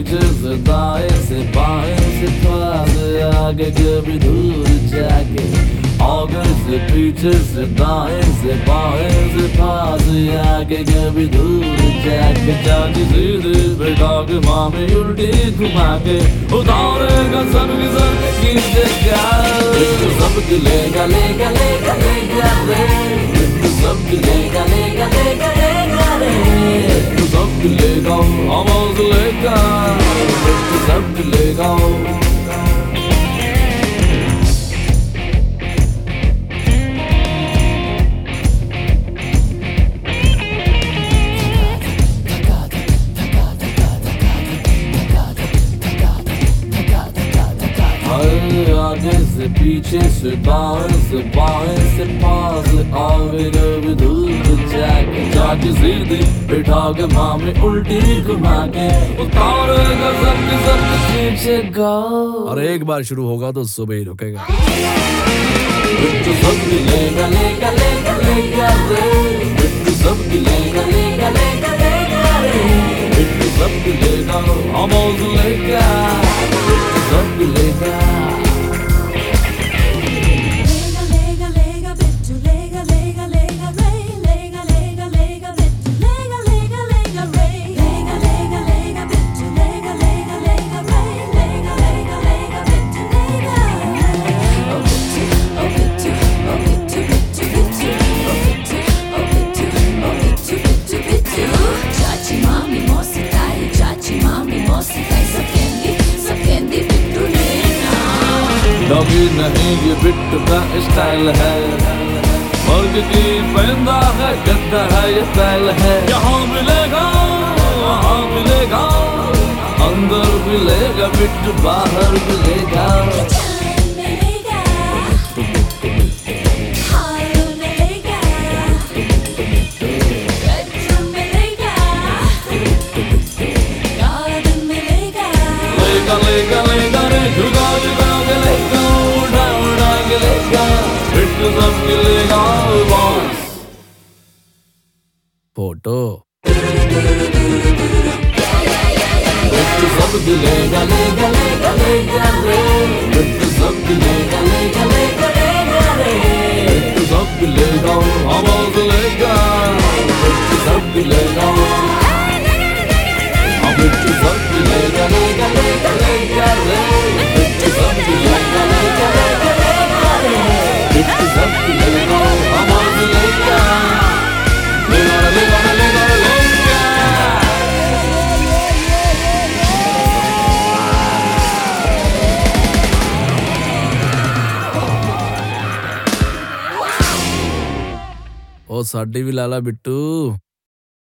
पीछे से दाएं से बाएं से पास आगे कभी दूर जाके आगे से पीछे से दाएं से बाएं से पास आगे कभी दूर जाके चाची सीधे बैठा के मामी उल्टी घुमा के उतारेगा सबकी सबकी जगह सबकी लेगा लेगा लेगा लेगा रे सबकी लेगा लेगा लेगा लेगा रे सबकी लेगा आवाज लेगा सबकी लेगा आगे से पीछे से बाएं से पास आगे कभी दूर जाके जाके सीधी बैठा के मामी उल्टी घुमा के उतारेगा सबके सबके पीछे का। और एक बार शुरू होगा तो सुबह ही रुकेगा। बिट्टू सबकी लेगा लेगा लेगा लेगा रे बिट्टू सबकी लेगा लेगा लेगा लेगा रे बिट्टू सबकी लेगा आवाज लेगा बिट्टू सबकी लेगा डॉगी नहीं ये बिट्टू का स्टाइल है वर्ग की पैंदा है गद्दा है ये स्टाइल है यहाँ मिलेगा वहाँ मिलेगा अंदर मिलेगा बिट्टू बाहर मिलेगा लेगा लेगा लेगा रे झुका झुका के लेगा उड़ा उड़ा के लेगा बिट्टू सबके लेगा बॉस फोटो बिट्टू सबके लेगा लेगा लेगा लेगा रे बिट्टू सबके लेगा लेगा लेगा लेगा रे बिट्टू सबके लेगा आवाज लेगा बिट्टू सबके लेगा बिट्टू सबके लेगा लेगा लेगा लेगा रे बिट्टू सबके लेगा लेगा लेगा लेगा रे बिट्टू सबके लेगा आवाज लेगा लेगा लेगा लेगा लेगा। ओ साडी भी लाला बिट्टू।